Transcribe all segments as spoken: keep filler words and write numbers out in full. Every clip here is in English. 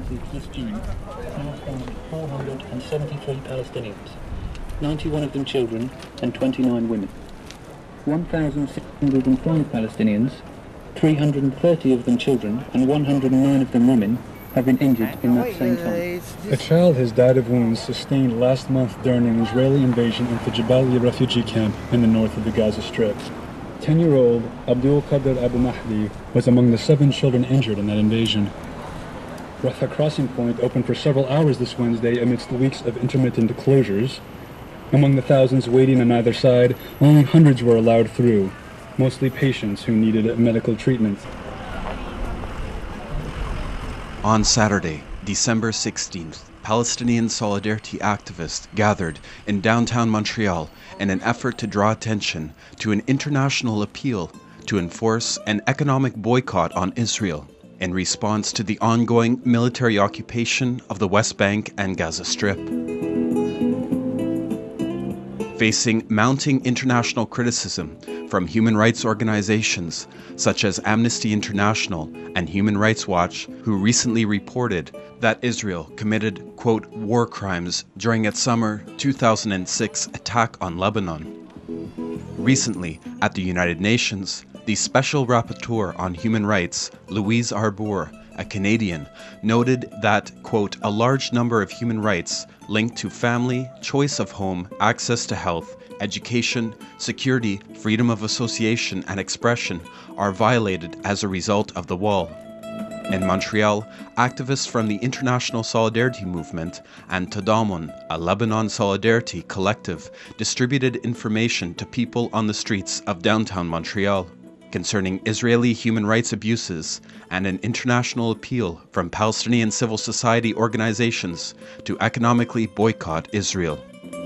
reported this June now found four hundred seventy-three Palestinians, ninety-one of them children and twenty-nine women. one thousand six hundred five Palestinians, three hundred thirty of them children and one hundred nine of them women, have been injured in that same time. A child has died of wounds sustained last month during an Israeli invasion into Jabalia refugee camp in the north of the Gaza Strip. Ten-year-old Abdul Qadir Abu Mahdi was among the seven children injured in that invasion. Rafah Crossing Point opened for several hours this Wednesday amidst weeks of intermittent closures. Among the thousands waiting on either side, only hundreds were allowed through, mostly patients who needed medical treatment. On Saturday, December sixteenth, Palestinian solidarity activists gathered in downtown Montreal in an effort to draw attention to an international appeal to enforce an economic boycott on Israel in response to the ongoing military occupation of the West Bank and Gaza Strip. Facing mounting international criticism from human rights organizations such as Amnesty International and Human Rights Watch, who recently reported that Israel committed, quote, war crimes during its summer two thousand six attack on Lebanon. Recently, at the United Nations, the Special Rapporteur on Human Rights, Louise Arbour, a Canadian, noted that, quote, a large number of human rights linked to family, choice of home, access to health, education, security, freedom of association and expression are violated as a result of the wall. In Montreal, activists from the International Solidarity Movement and Tadamon, a Lebanon solidarity collective, distributed information to people on the streets of downtown Montreal concerning Israeli human rights abuses and an international appeal from Palestinian civil society organizations to economically boycott Israel.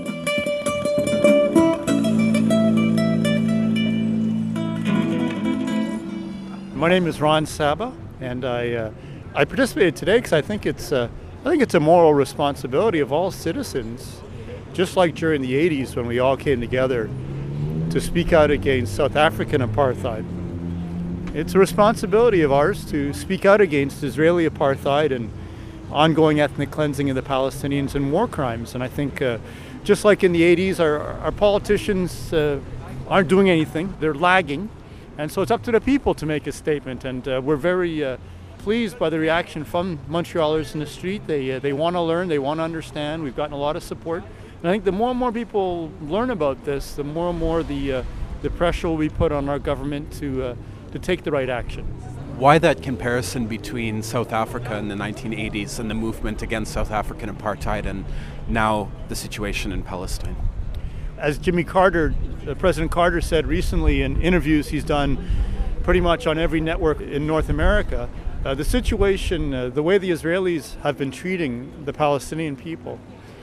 My name is Ron Saba, and I uh, I participated today because I think it's uh, I think it's a moral responsibility of all citizens, just like during the eighties when we all came together to speak out against South African apartheid. It's a responsibility of ours to speak out against Israeli apartheid and ongoing ethnic cleansing of the Palestinians and war crimes. And I think uh, just like in the eighties, our, our politicians uh, aren't doing anything. They're lagging. And so it's up to the people to make a statement. And uh, we're very uh, pleased by the reaction from Montrealers in the street. They, uh, they want to learn. They want to understand. We've gotten a lot of support. And I think the more and more people learn about this, the more and more the, uh, the pressure will be put on our government to, uh, to take the right action. Why that comparison between South Africa in the nineteen eighties and the movement against South African apartheid and now the situation in Palestine? As Jimmy Carter, uh, President Carter said recently in interviews he's done pretty much on every network in North America, uh, the situation, uh, the way the Israelis have been treating the Palestinian people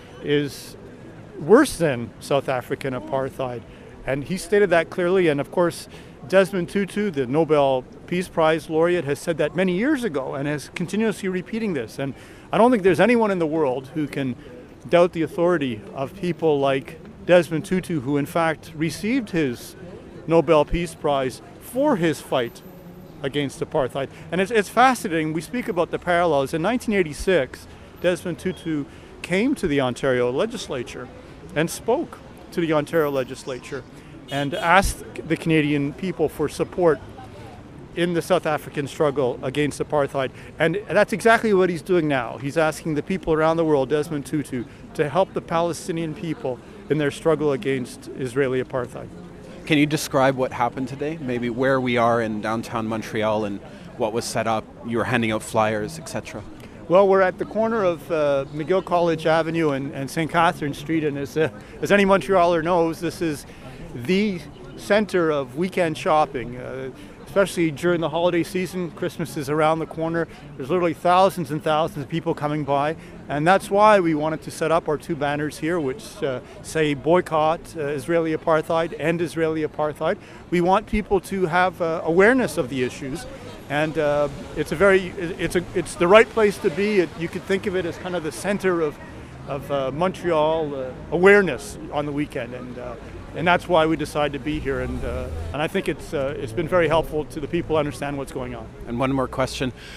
is worse than South African apartheid. And he stated that clearly. And of course, Desmond Tutu, the Nobel Peace Prize laureate, has said that many years ago and is continuously repeating this. And I don't think there's anyone in the world who can doubt the authority of people like Desmond Tutu, who in fact received his Nobel Peace Prize for his fight against apartheid. And it's, it's fascinating. We speak about the parallels. In nineteen eighty-six, Desmond Tutu came to the Ontario legislature and spoke to the Ontario legislature and asked the Canadian people for support in the South African struggle against apartheid. And that's exactly what he's doing now. He's asking the people around the world, Desmond Tutu, to help the Palestinian people in their struggle against Israeli apartheid. Can you describe what happened today? Maybe where we are in downtown Montreal and what was set up? You were handing out flyers, et cetera. Well, we're at the corner of uh, McGill College Avenue and, and Saint Catherine Street, and as, uh, as any Montrealer knows, this is the center of weekend shopping, uh, especially during the holiday season. Christmas is around the corner. There's literally thousands and thousands of people coming by, and that's why we wanted to set up our two banners here, which uh, say boycott uh, Israeli apartheid, end Israeli apartheid. We want people to have uh, awareness of the issues. And uh, it's a very, it's a, it's the right place to be. It, you could think of it as kind of the center of, of uh, Montreal uh, awareness on the weekend, and uh, and that's why we decided to be here. And uh, and I think it's uh, it's been very helpful to the people to understand what's going on. And one more question: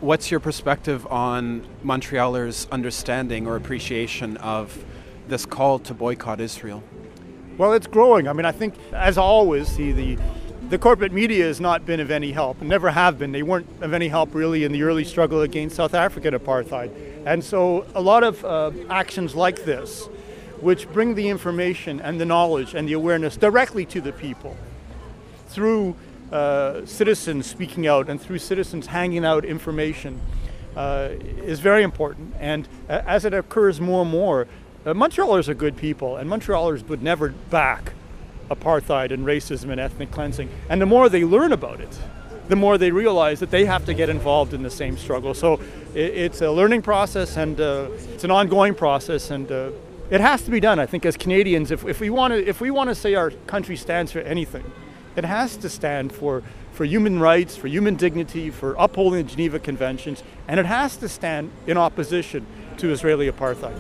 What's your perspective on Montrealers' understanding or appreciation of this call to boycott Israel? Well, it's growing. I mean, I think, as always, the, the the corporate media has not been of any help, and never have been. They weren't of any help really in the early struggle against South African apartheid. And so a lot of uh, actions like this, which bring the information and the knowledge and the awareness directly to the people through uh, citizens speaking out and through citizens handing out information, uh, is very important. And uh, as it occurs more and more, uh, Montrealers are good people, and Montrealers would never back apartheid and racism and ethnic cleansing. And the more they learn about it, the more they realize that they have to get involved in the same struggle. So it, it's a learning process, and uh, it's an ongoing process, and uh, it has to be done. I think as Canadians, if, if we want to if we want to say our country stands for anything, it has to stand for, for human rights, for human dignity, for upholding the Geneva Conventions, and it has to stand in opposition to Israeli apartheid.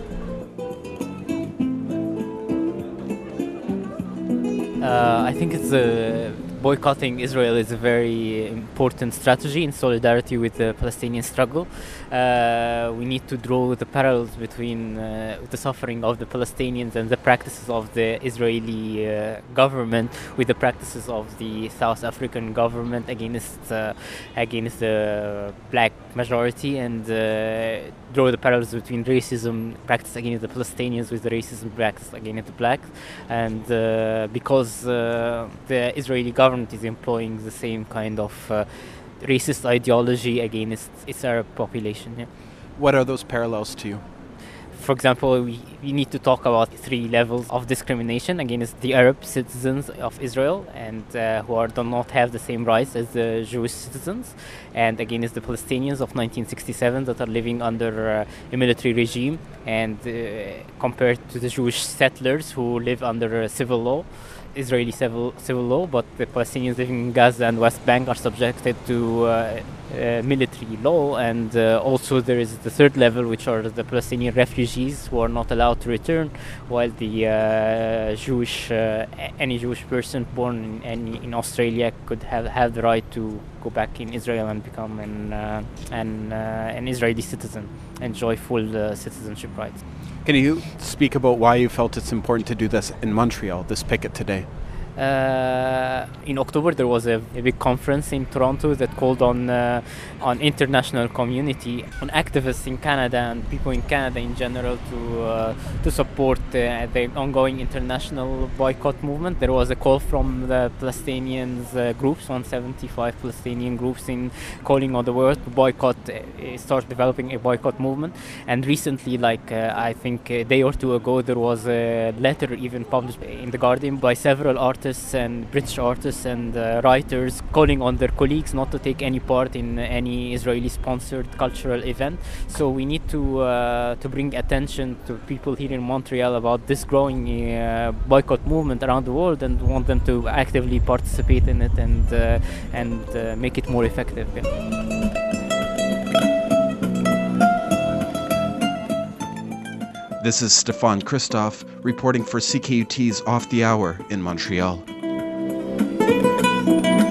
Uh, I think it's a boycotting Israel is a very important strategy in solidarity with the Palestinian struggle. Uh, we need to draw the parallels between uh, the suffering of the Palestinians and the practices of the Israeli uh, government with the practices of the South African government against uh, against the black majority, and uh, draw the parallels between racism practiced against the Palestinians with the racism practiced against the blacks. And uh, because uh, the Israeli government is employing the same kind of uh, racist ideology against its Arab population. Yeah. What are those parallels to you? For example, we, we need to talk about three levels of discrimination against the Arab citizens of Israel, and uh, who are, do not have the same rights as the Jewish citizens, and against the Palestinians of nineteen sixty-seven that are living under uh, a military regime, and uh, compared to the Jewish settlers who live under uh, civil law. Israeli civil civil law, but the Palestinians living in Gaza and West Bank are subjected to uh, uh, military law. And uh, also there is the third level, which are the Palestinian refugees who are not allowed to return, while the uh, Jewish uh, any Jewish person born in, any, in Australia could have, have the right to go back in Israel and become an uh, an, uh, an Israeli citizen, enjoy full uh, citizenship rights. Can you speak about why you felt it's important to do this in Montreal, this picket today? Uh, in October there was a, a big conference in Toronto that called on uh, on international community, on activists in Canada and people in Canada in general to uh, to support uh, the ongoing international boycott movement. There was a call from the Palestinians uh, groups, one hundred seventy-five Palestinian groups, in calling on the world to boycott, uh, start developing a boycott movement. And recently, like uh, I think a day or two ago, there was a letter even published in The Guardian by several artists and British artists and uh, writers calling on their colleagues not to take any part in any Israeli-sponsored cultural event. So we need to uh, to bring attention to people here in Montreal about this growing uh, boycott movement around the world, and want them to actively participate in it and uh, and uh, make it more effective. Yeah. This is Stefan Christoph reporting for C K U T's Off the Hour in Montreal.